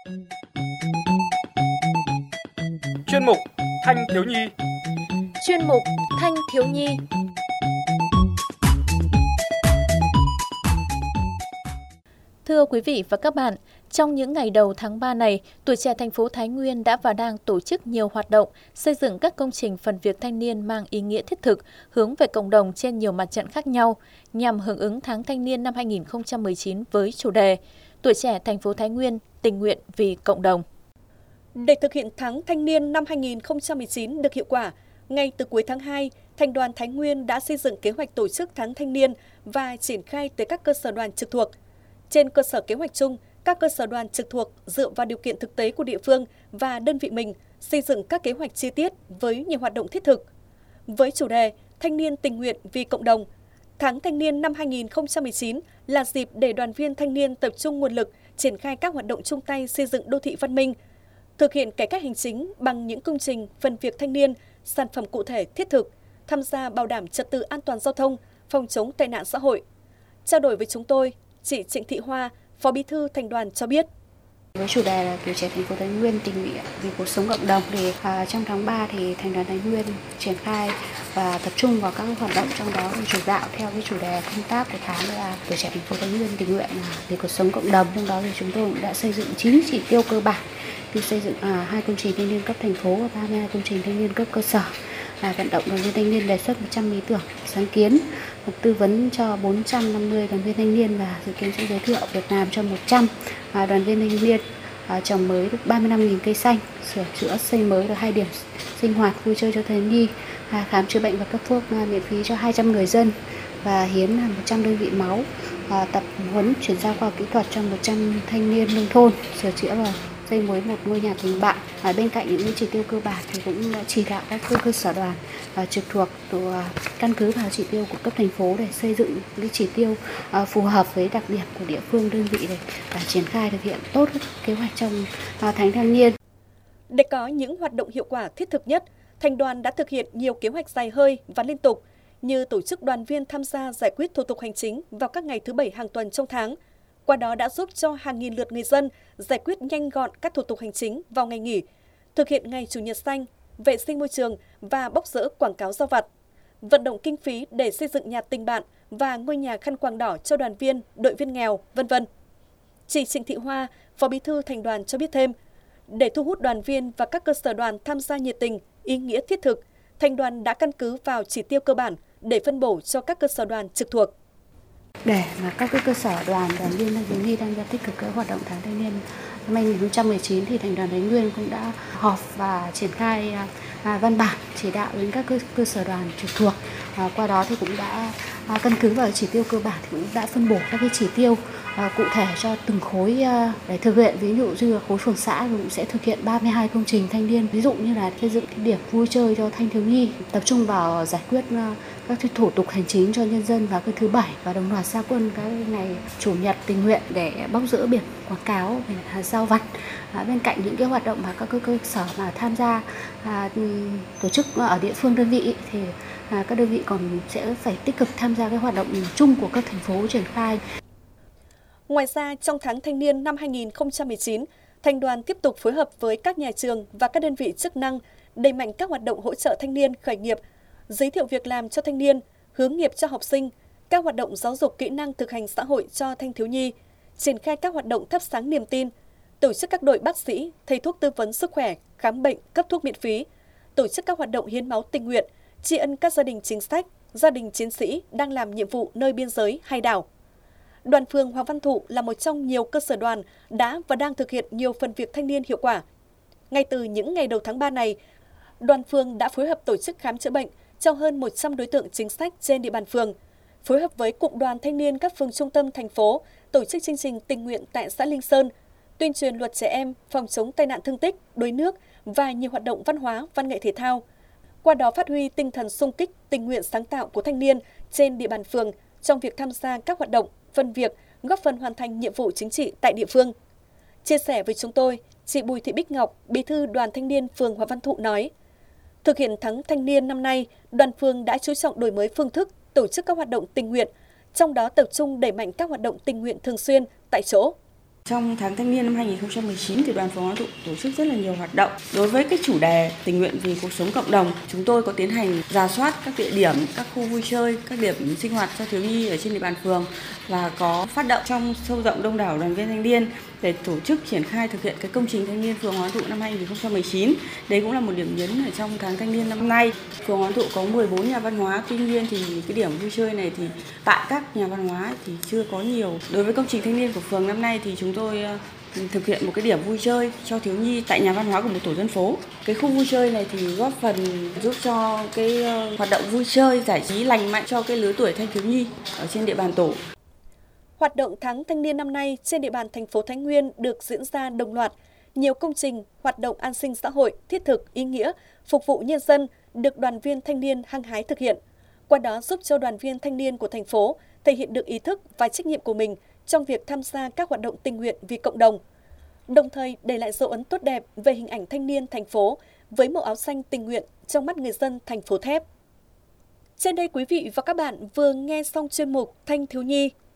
Chuyên mục Thanh thiếu nhi. Chuyên mục Thanh thiếu nhi. Thưa quý vị và các bạn, trong những ngày đầu tháng 3 này, Tuổi Trẻ thành phố Thái Nguyên đã và đang tổ chức nhiều hoạt động, xây dựng các công trình phần việc thanh niên mang ý nghĩa thiết thực, hướng về cộng đồng trên nhiều mặt trận khác nhau, nhằm hưởng ứng tháng thanh niên năm 2019 với chủ đề Tuổi Trẻ thành phố Thái Nguyên tình nguyện vì cộng đồng. Để thực hiện tháng thanh niên năm 2019 được hiệu quả, ngay từ cuối tháng 2, Thành đoàn Thái Nguyên đã xây dựng kế hoạch tổ chức tháng thanh niên và triển khai tới các cơ sở đoàn trực thuộc. Trên cơ sở kế hoạch chung, các cơ sở đoàn trực thuộc dựa vào điều kiện thực tế của địa phương và đơn vị mình xây dựng các kế hoạch chi tiết với nhiều hoạt động thiết thực. Với chủ đề Thanh niên tình nguyện vì cộng đồng, tháng thanh niên năm 2019 là dịp để đoàn viên thanh niên tập trung nguồn lực triển khai các hoạt động chung tay xây dựng đô thị văn minh, thực hiện cải cách hành chính bằng những công trình, phần việc thanh niên, sản phẩm cụ thể thiết thực, tham gia bảo đảm trật tự an toàn giao thông, phòng chống tệ nạn xã hội. Trao đổi với chúng tôi, chị Trịnh Thị Hoa, Phó Bí thư Thành đoàn cho biết. Với chủ đề là Tuổi Trẻ thành phố Thái Nguyên tình nguyện vì cuộc sống cộng đồng thì trong tháng 3 thì Thành đoàn Thái Nguyên triển khai và tập trung vào các hoạt động, trong đó thì chủ đạo theo cái chủ đề công tác của tháng là Tuổi Trẻ thành phố Thái Nguyên tình nguyện vì cuộc sống cộng đồng. Trong đó thì chúng tôi cũng đã xây dựng 9 chỉ tiêu cơ bản, như xây dựng 2 công trình thanh niên cấp thành phố và 32 công trình thanh niên cấp cơ sở, vận động đoàn viên thanh niên đề xuất 100 ý tưởng, sáng kiến, tư vấn cho 450 đoàn viên thanh niên và dự kiến sẽ giới thiệu việc làm cho 100 đoàn viên thanh niên, trồng mới được 35.000 cây xanh, sửa chữa xây mới được 2 điểm sinh hoạt vui chơi cho thiếu nhi, khám chữa bệnh và cấp thuốc miễn phí cho 200 người dân và hiến 100 đơn vị máu, tập huấn chuyển giao khoa học kỹ thuật cho 100 thanh niên nông thôn, sửa chữa và xây mới một ngôi nhà tình bạn. Bên cạnh những chỉ tiêu cơ bản thì cũng đã chỉ đạo các cơ sở đoàn trực thuộc căn cứ vào chỉ tiêu của cấp thành phố để xây dựng những chỉ tiêu phù hợp với đặc điểm của địa phương đơn vị để triển khai thực hiện tốt các kế hoạch trong tháng thanh niên. Để có những hoạt động hiệu quả thiết thực nhất, Thành đoàn đã thực hiện nhiều kế hoạch dài hơi và liên tục, như tổ chức đoàn viên tham gia giải quyết thủ tục hành chính vào các ngày thứ Bảy hàng tuần trong tháng. Qua đó đã giúp cho hàng nghìn lượt người dân giải quyết nhanh gọn các thủ tục hành chính vào ngày nghỉ, thực hiện ngày Chủ nhật xanh, vệ sinh môi trường và bóc dỡ quảng cáo rao vặt, vận động kinh phí để xây dựng nhà tình bạn và ngôi nhà khăn quàng đỏ cho đoàn viên, đội viên nghèo, v.v. Chị Trịnh Thị Hoa, Phó Bí thư Thành đoàn cho biết thêm, để thu hút đoàn viên và các cơ sở đoàn tham gia nhiệt tình, ý nghĩa thiết thực, Thành đoàn đã căn cứ vào chỉ tiêu cơ bản để phân bổ cho các cơ sở đoàn trực thuộc. Để mà các cơ sở đoàn viên thanh thiếu nhi tham gia tích cực các hoạt động tháng thanh niên năm 2019 thì Thành đoàn Thái Nguyên cũng đã họp và triển khai văn bản chỉ đạo đến các cơ sở đoàn trực thuộc. Qua đó thì cũng đã căn cứ vào chỉ tiêu cơ bản thì cũng đã phân bổ các cái chỉ tiêu cụ thể cho từng khối để thực hiện. Ví dụ như là khối phường xã cũng sẽ thực hiện 32 công trình thanh niên, ví dụ như là xây dựng cái điểm vui chơi cho thanh thiếu nhi, tập trung vào giải quyết các thủ tục hành chính cho nhân dân vào cái thứ Bảy và đồng loạt ra quân các ngày Chủ nhật tình nguyện để bóc dỡ biển quảng cáo, rao vặt. Bên cạnh những cái hoạt động mà các cơ sở mà tham gia tổ chức ở địa phương đơn vị thì các đơn vị còn sẽ phải tích cực tham gia cái hoạt động chung của các thành phố triển khai. Ngoài ra, trong tháng thanh niên năm 2019, Thành đoàn tiếp tục phối hợp với các nhà trường và các đơn vị chức năng đẩy mạnh các hoạt động hỗ trợ thanh niên khởi nghiệp, giới thiệu việc làm cho thanh niên, hướng nghiệp cho học sinh, các hoạt động giáo dục kỹ năng thực hành xã hội cho thanh thiếu nhi, triển khai các hoạt động thắp sáng niềm tin, tổ chức các đội bác sĩ, thầy thuốc tư vấn sức khỏe, khám bệnh, cấp thuốc miễn phí, tổ chức các hoạt động hiến máu tình nguyện, tri ân các gia đình chính sách, gia đình chiến sĩ đang làm nhiệm vụ nơi biên giới hay đảo. Đoàn phường Hoàng Văn Thụ là một trong nhiều cơ sở đoàn đã và đang thực hiện nhiều phần việc thanh niên hiệu quả. Ngay từ những ngày đầu tháng 3 này, đoàn phường đã phối hợp tổ chức khám chữa bệnh cho hơn 100 đối tượng chính sách trên địa bàn phường, phối hợp với Cụm đoàn Thanh niên các phường trung tâm thành phố tổ chức chương trình tình nguyện tại xã Linh Sơn, tuyên truyền luật trẻ em, phòng chống tai nạn thương tích, đuối nước và nhiều hoạt động văn hóa, văn nghệ thể thao. Qua đó phát huy tinh thần xung kích, tình nguyện sáng tạo của thanh niên trên địa bàn phường trong việc tham gia các hoạt động, phần việc, góp phần hoàn thành nhiệm vụ chính trị tại địa phương. Chia sẻ với chúng tôi, chị Bùi Thị Bích Ngọc, Bí thư Đoàn Thanh niên phường Hoàng Văn Thụ nói, thực hiện tháng thanh niên năm nay, đoàn phường đã chú trọng đổi mới phương thức tổ chức các hoạt động tình nguyện, trong đó tập trung đẩy mạnh các hoạt động tình nguyện thường xuyên tại chỗ. Trong tháng thanh niên năm 2019 thì Đoàn Phường Hoàng Văn Thụ tổ chức rất là nhiều hoạt động. Đối với cái chủ đề tình nguyện vì cuộc sống cộng đồng, chúng tôi có tiến hành rà soát các địa điểm, các khu vui chơi, các điểm sinh hoạt cho thiếu nhi ở trên địa bàn phường và có phát động trong sâu rộng đông đảo đoàn viên thanh niên để tổ chức triển khai thực hiện cái công trình thanh niên phường Hoàng Văn Thụ năm 2019. Đấy cũng là một điểm nhấn ở trong tháng thanh niên năm nay. Phường Hoàng Văn Thụ có 14 nhà văn hóa, tuy nhiên thì cái điểm vui chơi này thì tại các nhà văn hóa thì chưa có nhiều. Đối với công trình thanh niên của phường năm nay thì chúng tôi thực hiện một cái điểm vui chơi cho thiếu nhi tại nhà văn hóa của một tổ dân phố. Cái khu vui chơi này thì góp phần giúp cho cái hoạt động vui chơi, giải trí lành mạnh cho cái lứa tuổi thanh thiếu nhi ở trên địa bàn tổ. Hoạt động tháng thanh niên năm nay trên địa bàn thành phố Thái Nguyên được diễn ra đồng loạt. Nhiều công trình, hoạt động an sinh xã hội, thiết thực, ý nghĩa, phục vụ nhân dân được đoàn viên thanh niên hăng hái thực hiện. Qua đó giúp cho đoàn viên thanh niên của thành phố thể hiện được ý thức và trách nhiệm của mình trong việc tham gia các hoạt động tình nguyện vì cộng đồng, đồng thời để lại dấu ấn tốt đẹp về hình ảnh thanh niên thành phố với màu áo xanh tình nguyện trong mắt người dân thành phố Thép. Trên đây quý vị và các bạn vừa nghe xong chuyên mục Thanh thiếu nhi